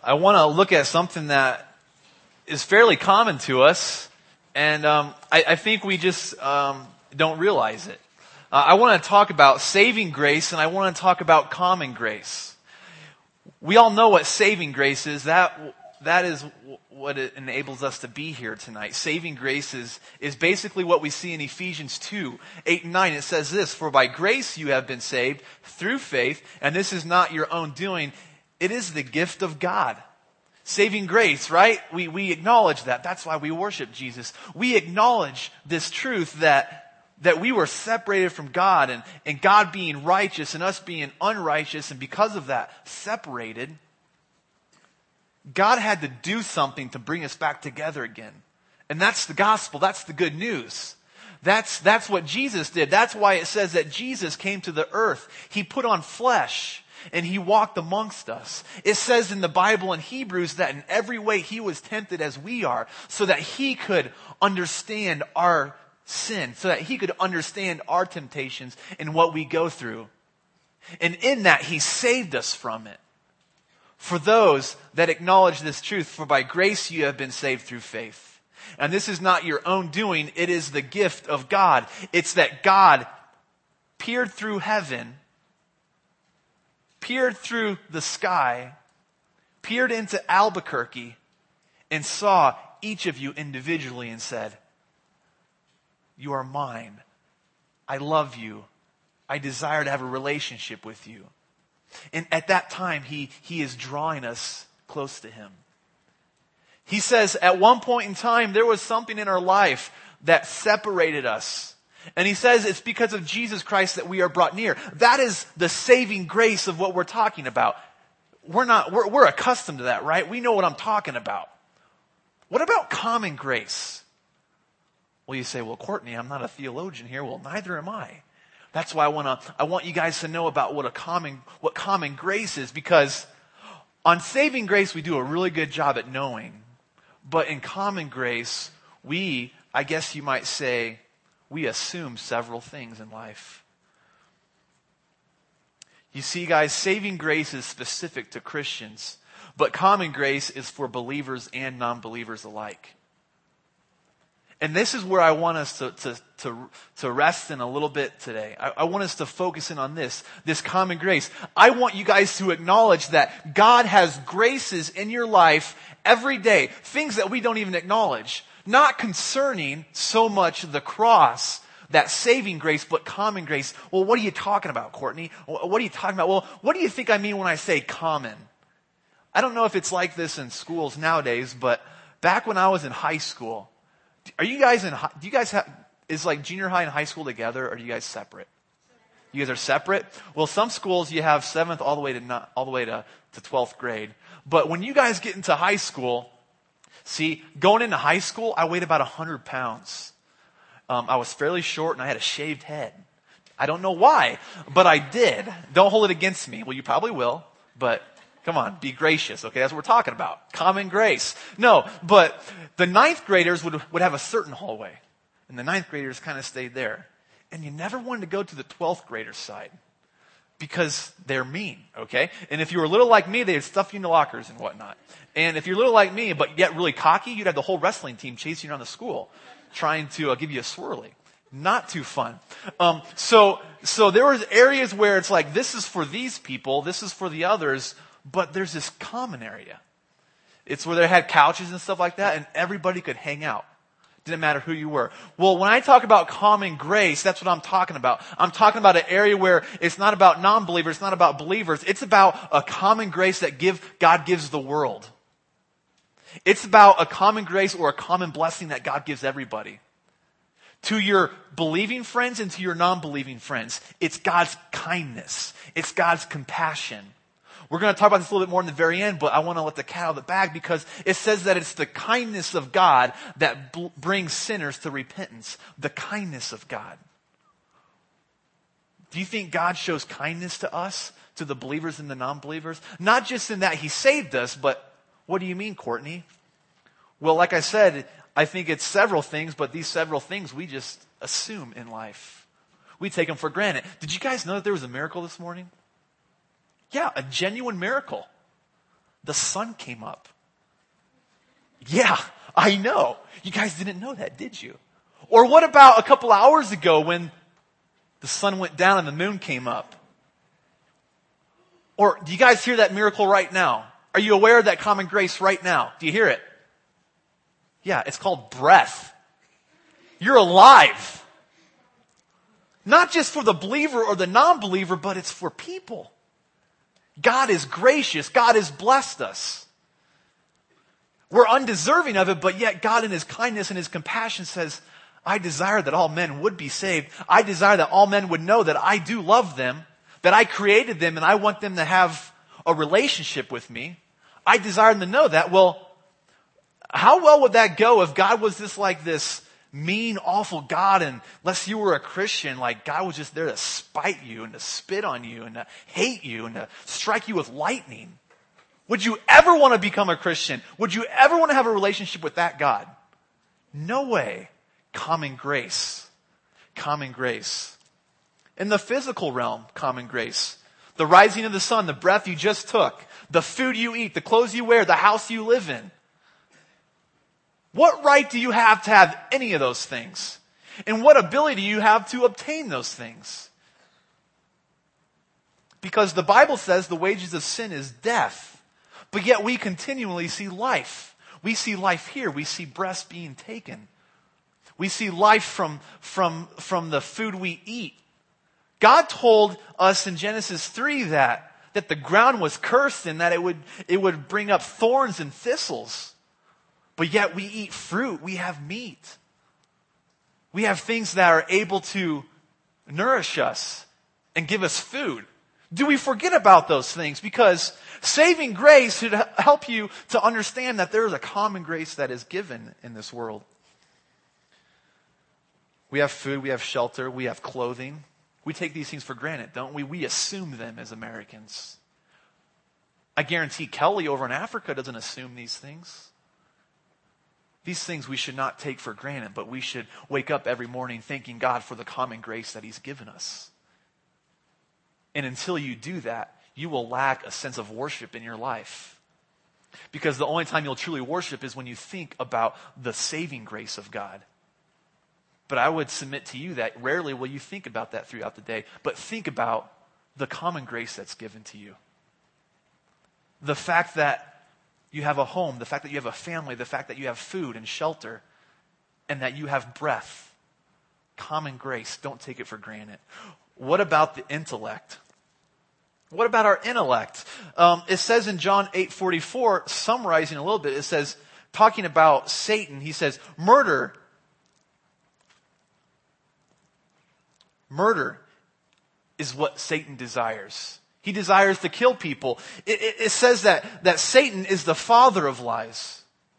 I want to look at something that is fairly common to us, and I think we just don't realize it. I want to talk about saving grace, and I want to talk about common grace. We all know what saving grace is. That is what it enables us to be here tonight. Saving grace is basically what we see in Ephesians 2, 8 and 9. It says this, "For by grace you have been saved through faith, and this is not your own doing. It is the gift of God." Saving grace, right? We acknowledge that. That's why we worship Jesus. We acknowledge this truth that we were separated from God, and God being righteous and us being unrighteous, and because of that, separated. God had to do something to bring us back together again. And that's the gospel. That's the good news. That's what Jesus did. That's why it says that Jesus came to the earth. He put on flesh and he walked amongst us. It says in the Bible in Hebrews that in every way he was tempted as we are, so that he could understand our sin, so that he could understand our temptations and what we go through. And in that he saved us from it. For those that acknowledge this truth, for by grace you have been saved through faith. And this is not your own doing, it is the gift of God. It's that God peered through heaven, peered through the sky, peered into Albuquerque, and saw each of you individually and said, "You are mine. I love you. I desire to have a relationship with you." And at that time, he is drawing us close to him. He says at one point in time, there was something in our life that separated us. And he says it's because of Jesus Christ that we are brought near. That is the saving grace of what we're talking about. We're accustomed to that, right? We know what I'm talking about. What about common grace? Well, you say, "Well, Courtney, I'm not a theologian here." Well, neither am I. That's why I want you guys to know about what common grace is, because on saving grace we do a really good job at knowing, but in common grace I guess you might say, we assume several things in life. You see, guys, saving grace is specific to Christians, but common grace is for believers and non-believers alike. And this is where I want us to rest in a little bit today. I want us to focus in on this common grace. I want you guys to acknowledge that God has graces in your life every day, things that we don't even acknowledge. Not concerning so much the cross, that saving grace, but common grace. Well, what are you talking about, Courtney? What are you talking about? Well, what do you think I mean when I say common? I don't know if it's like this in schools nowadays, but back when I was in high school, do you guys have, is like junior high and high school together, or are you guys separate? You guys are separate? Well, some schools you have 7th all the way to 12th grade. But when you guys get into high school, see, going into high school, I weighed about 100 pounds. I was fairly short and I had a shaved head. I don't know why, but I did. Don't hold it against me. Well, you probably will, but come on, be gracious, okay? That's what we're talking about. Common grace. No, but the 9th graders would have a certain hallway. And the 9th graders kind of stayed there. And you never wanted to go to the 12th graders' side, because they're mean, okay? And if you were a little like me, they'd stuff you in the lockers and whatnot. And if you're a little like me, but yet really cocky, you'd have the whole wrestling team chasing you around the school, trying to give you a swirly. Not too fun. So there was areas where it's like, this is for these people, this is for the others, but there's this common area. It's where they had couches and stuff like that, and everybody could hang out. Didn't matter who you were. Well, when I talk about common grace, that's what I'm talking about. I'm talking about an area where it's not about non-believers, it's not about believers. It's about a common grace that God gives the world. It's about a common grace or a common blessing that God gives everybody. To your believing friends and to your non-believing friends, it's God's kindness. It's God's compassion. We're going to talk about this a little bit more in the very end, but I want to let the cat out of the bag, because it says that it's the kindness of God that brings sinners to repentance. The kindness of God. Do you think God shows kindness to us, to the believers and the non-believers? Not just in that he saved us, but what do you mean, Courtney? Well, like I said, I think it's several things, but these several things we just assume in life. We take them for granted. Did you guys know that there was a miracle this morning? Yeah, a genuine miracle. the sun came up. Yeah, I know. You guys didn't know that, did you? Or what about a couple hours ago when the sun went down and the moon came up? Or do you guys hear that miracle right now? Are you aware of that common grace right now? Do you hear it? Yeah, it's called breath. You're alive. Not just for the believer or the non-believer, but it's for people. God is gracious. God has blessed us. We're undeserving of it, but yet God in His kindness and His compassion says, I desire that all men would be saved. I desire that all men would know that I do love them, that I created them, and I want them to have a relationship with me. I desire them to know that. Well, how well would that go if God was just like this mean, awful God, and unless you were a Christian, like God was just there to spite you and to spit on you and to hate you and to strike you with lightning? Would you ever want to become a Christian? Would you ever want to have a relationship with that God? No way. Common grace. Common grace. In the physical realm, common grace. The rising of the sun, the breath you just took, the food you eat, the clothes you wear, the house you live in. What right do you have any of those things? And what ability do you have to obtain those things? Because the Bible says the wages of sin is death. But yet we continually see life. We see life here. We see breaths being taken. We see life from the food we eat. God told us in Genesis 3 that the ground was cursed and that it would bring up thorns and thistles. But yet we eat fruit. We have meat. We have things that are able to nourish us and give us food. Do we forget about those things? Because saving grace should help you to understand that there is a common grace that is given in this world. We have food, we have shelter, we have clothing. We take these things for granted, don't we? We assume them as Americans. I guarantee Kelly over in Africa doesn't assume these things. These things we should not take for granted, but we should wake up every morning thanking God for the common grace that He's given us. And until you do that, you will lack a sense of worship in your life. Because the only time you'll truly worship is when you think about the saving grace of God. But I would submit to you that rarely will you think about that throughout the day, but think about the common grace that's given to you. The fact that you have a home, the fact that you have a family, the fact that you have food and shelter, and that you have breath. Common grace, don't take it for granted. What about the intellect? What about our intellect? It says in John 8:44, summarizing a little bit, it says, talking about Satan, he says, murder is what Satan desires. He desires to kill people. It says that Satan is the father of lies.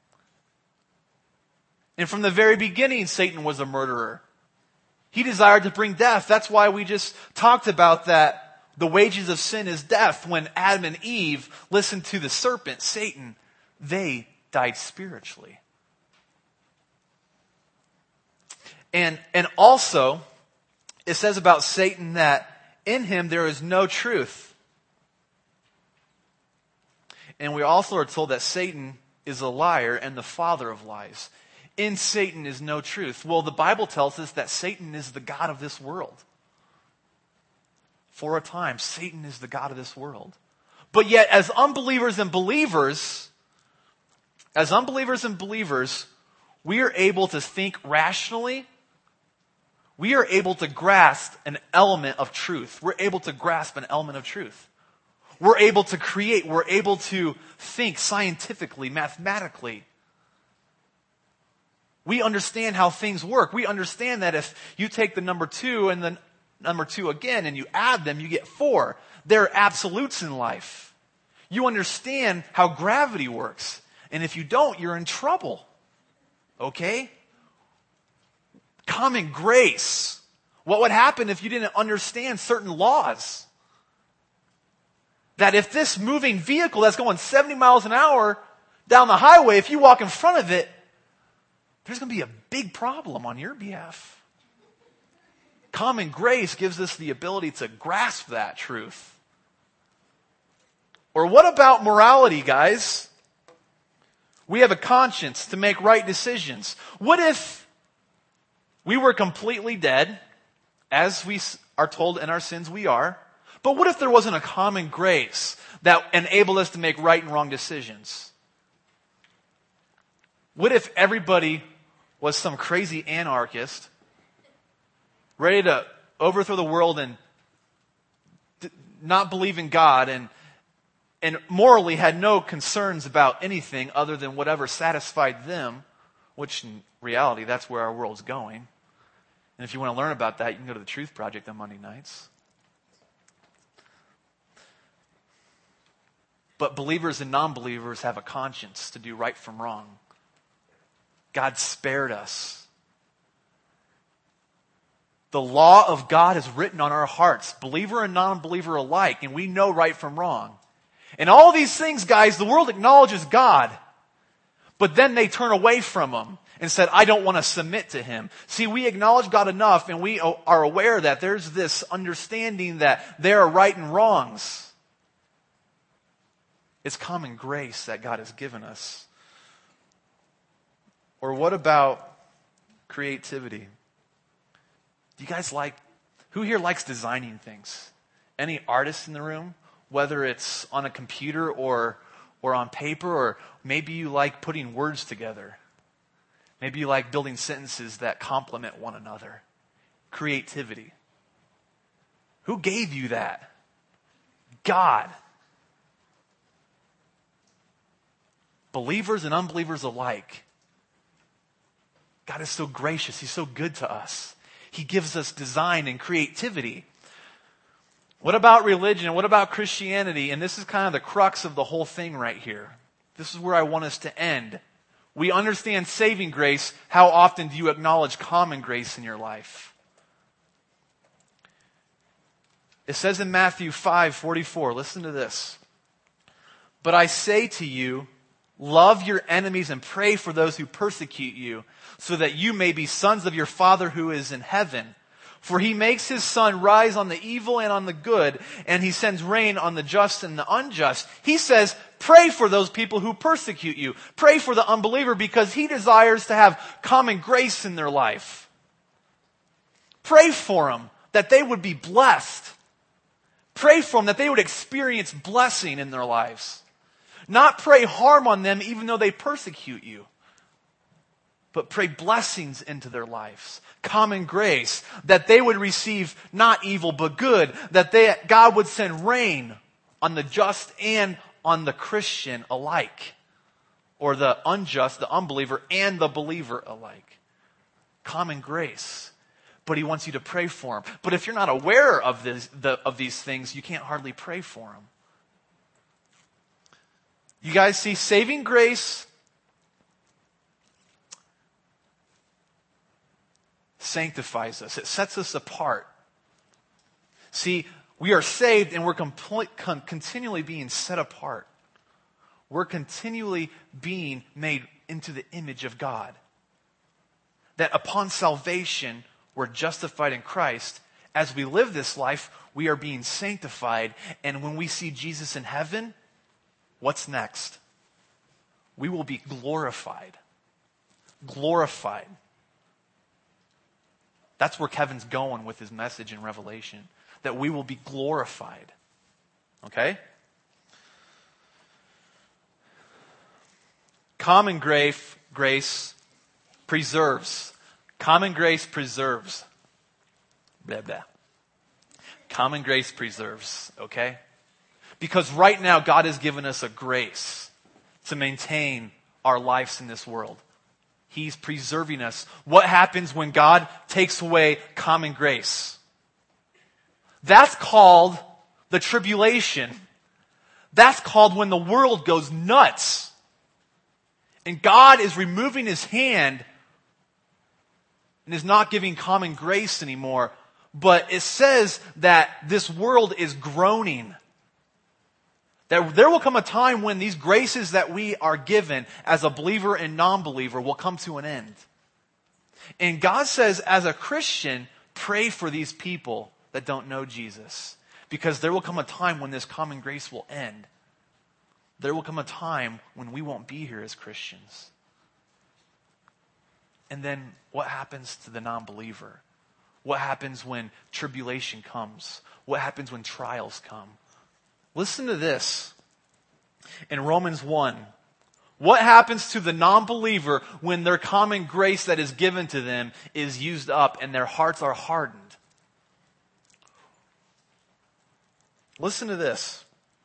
And from the very beginning, Satan was a murderer. He desired to bring death. That's why we just talked about that. The wages of sin is death. When Adam and Eve listened to the serpent, Satan, they died spiritually. And also, it says about Satan that in him there is no truth. And we also are told that Satan is a liar and the father of lies. In Satan is no truth. Well, the Bible tells us that Satan is the god of this world. For a time, Satan is the god of this world. But yet, as unbelievers and believers, we are able to think rationally. We are able to grasp an element of truth. We're able to grasp an element of truth. We're able to create. We're able to think scientifically, mathematically. We understand how things work. We understand that if you take the number 2 and the number 2 again and you add them, you get 4. They're absolutes in life. You understand how gravity works. And if you don't, you're in trouble. Okay? Common grace. What would happen if you didn't understand certain laws? That if this moving vehicle that's going 70 miles an hour down the highway, if you walk in front of it, there's going to be a big problem on your behalf. Common grace gives us the ability to grasp that truth. Or what about morality, guys? We have a conscience to make right decisions. What if we were completely dead, as we are told in our sins we are, but what if there wasn't a common grace that enabled us to make right and wrong decisions? What if everybody was some crazy anarchist ready to overthrow the world and not believe in God and morally had no concerns about anything other than whatever satisfied them, which in reality, that's where our world's going. And if you want to learn about that, you can go to the Truth Project on Monday nights. But believers and non-believers have a conscience to do right from wrong. God spared us. The law of God is written on our hearts, believer and non-believer alike, and we know right from wrong. And all these things, guys, the world acknowledges God, but then they turn away from Him and said, I don't want to submit to Him. See, we acknowledge God enough, and we are aware that there's this understanding that there are right and wrongs. It's common grace that God has given us. Or what about creativity? Do you guys who here likes designing things? Any artists in the room? Whether it's on a computer or on paper, or maybe you like putting words together. Maybe you like building sentences that complement one another. Creativity. Who gave you that? God. Believers and unbelievers alike. God is so gracious. He's so good to us. He gives us design and creativity. What about religion? What about Christianity? And this is kind of the crux of the whole thing right here. This is where I want us to end. We understand saving grace. How often do you acknowledge common grace in your life? It says in Matthew 5:44, listen to this. But I say to you, love your enemies and pray for those who persecute you, so that you may be sons of your Father who is in heaven. For He makes His sun rise on the evil and on the good, and He sends rain on the just and the unjust. He says, pray for those people who persecute you. Pray for the unbeliever because He desires to have common grace in their life. Pray for them that they would be blessed. Pray for them that they would experience blessing in their lives. Not pray harm on them even though they persecute you, but pray blessings into their lives. Common grace, that they would receive not evil but good, that God would send rain on the just and on the Christian alike, or the unjust, the unbeliever, and the believer alike. Common grace. But He wants you to pray for them. But if you're not aware of these things, you can't hardly pray for them. You guys see, saving grace sanctifies us. It sets us apart. See, we are saved and we're continually being set apart. We're continually being made into the image of God. That upon salvation, we're justified in Christ. As we live this life, we are being sanctified. And when we see Jesus in heaven, what's next? We will be glorified. Glorified. That's where Kevin's going with his message in Revelation. That we will be glorified. Okay? Common grace preserves. Common grace preserves. Blah, blah. Common grace preserves. Okay? Because right now God has given us a grace to maintain our lives in this world. He's preserving us. What happens when God takes away common grace? That's called the tribulation. That's called when the world goes nuts. And God is removing His hand and is not giving common grace anymore. But it says that this world is groaning. That there will come a time when these graces that we are given as a believer and non-believer will come to an end. And God says, as a Christian, pray for these people that don't know Jesus. Because there will come a time when this common grace will end. There will come a time when we won't be here as Christians. And then what happens to the non-believer? What happens when tribulation comes? What happens when trials come? Listen to this. In Romans 1, what happens to the non-believer when their common grace that is given to them is used up and their hearts are hardened? Listen to this.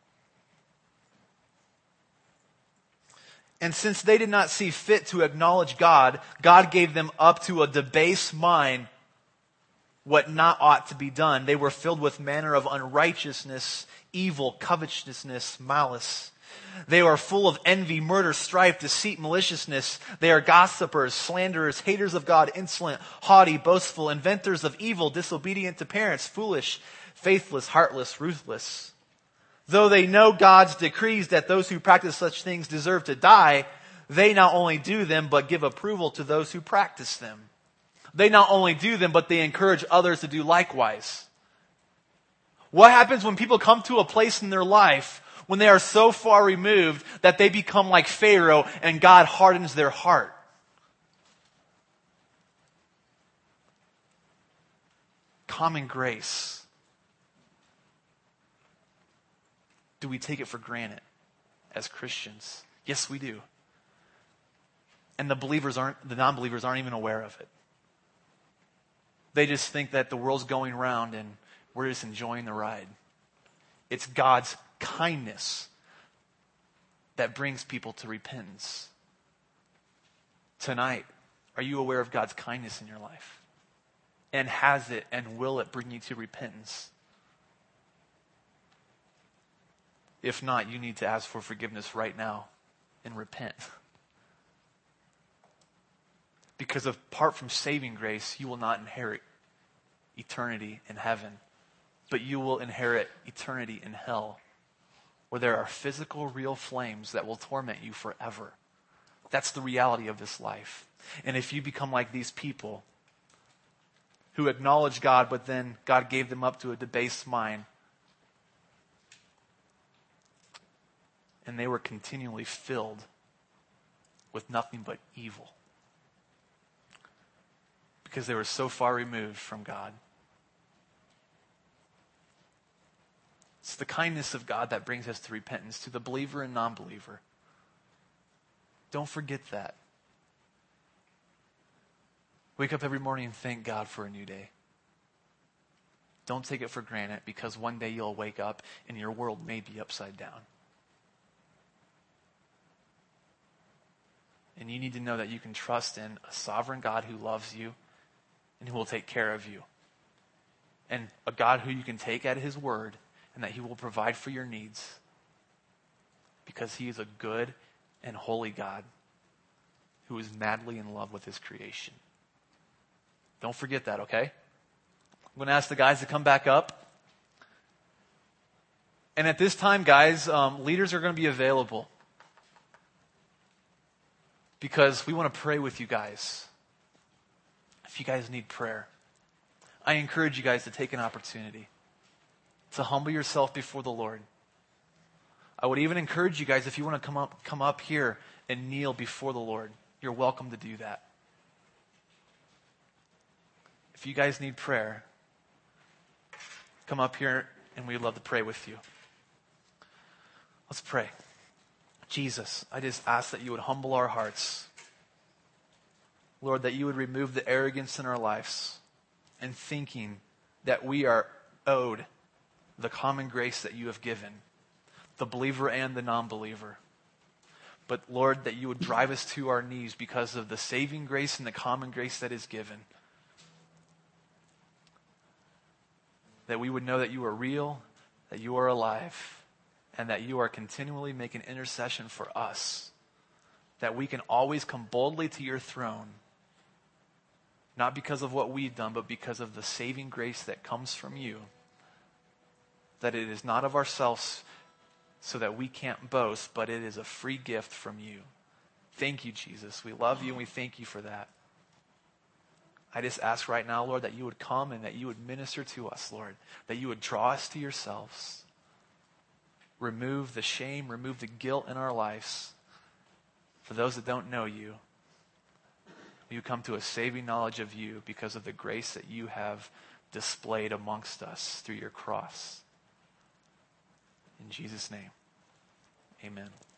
And since they did not see fit to acknowledge God, God gave them up to a debased mind, what not ought to be done. They were filled with manner of unrighteousness, evil, covetousness, malice. They are full of envy, murder, strife, deceit, maliciousness. They are gossipers, slanderers, haters of God, insolent, haughty, boastful, inventors of evil, disobedient to parents, foolish, faithless, heartless, ruthless. Though they know God's decrees that those who practice such things deserve to die, they not only do them, but give approval to those who practice them. They not only do them, but they encourage others to do likewise. What happens when people come to a place in their life when they are so far removed that they become like Pharaoh and God hardens their heart? Common grace. Do we take it for granted as Christians? Yes, we do. And the non-believers aren't even aware of it. They just think that the world's going round and we're just enjoying the ride. It's God's kindness that brings people to repentance. Tonight, are you aware of God's kindness in your life? And has it and will it bring you to repentance? If not, you need to ask for forgiveness right now and repent. Because apart from saving grace, you will not inherit eternity in heaven, but you will inherit eternity in hell, where there are physical, real flames that will torment you forever. That's the reality of this life. And if you become like these people who acknowledge God, but then God gave them up to a debased mind, and they were continually filled with nothing but evil, because they were so far removed from God. It's the kindness of God that brings us to repentance, to the believer and non-believer. Don't forget that. Wake up every morning and thank God for a new day. Don't take it for granted, because one day you'll wake up and your world may be upside down. And you need to know that you can trust in a sovereign God who loves you and who will take care of you. And a God who you can take at his word, and that he will provide for your needs, because he is a good and holy God who is madly in love with his creation. Don't forget that, okay? I'm going to ask the guys to come back up. And at this time, guys, leaders are going to be available, because we want to pray with you guys. If you guys need prayer, I encourage you guys to take an opportunity to humble yourself before the Lord. I would even encourage you guys, if you want to come up here and kneel before the Lord, you're welcome to do that. If you guys need prayer, come up here and we'd love to pray with you. Let's pray. Jesus, I just ask that you would humble our hearts. Lord, that you would remove the arrogance in our lives and thinking that we are owed the common grace that you have given, the believer and the non-believer. But Lord, that you would drive us to our knees because of the saving grace and the common grace that is given. That we would know that you are real, that you are alive, and that you are continually making intercession for us. That we can always come boldly to your throne, not because of what we've done, but because of the saving grace that comes from you. That it is not of ourselves so that we can't boast, but it is a free gift from you. Thank you, Jesus. We love you and we thank you for that. I just ask right now, Lord, that you would come and that you would minister to us, Lord. That you would draw us to yourselves. remove the shame, remove the guilt in our lives. For those that don't know you, will you come to a saving knowledge of you because of the grace that you have displayed amongst us through your cross. In Jesus' name, amen.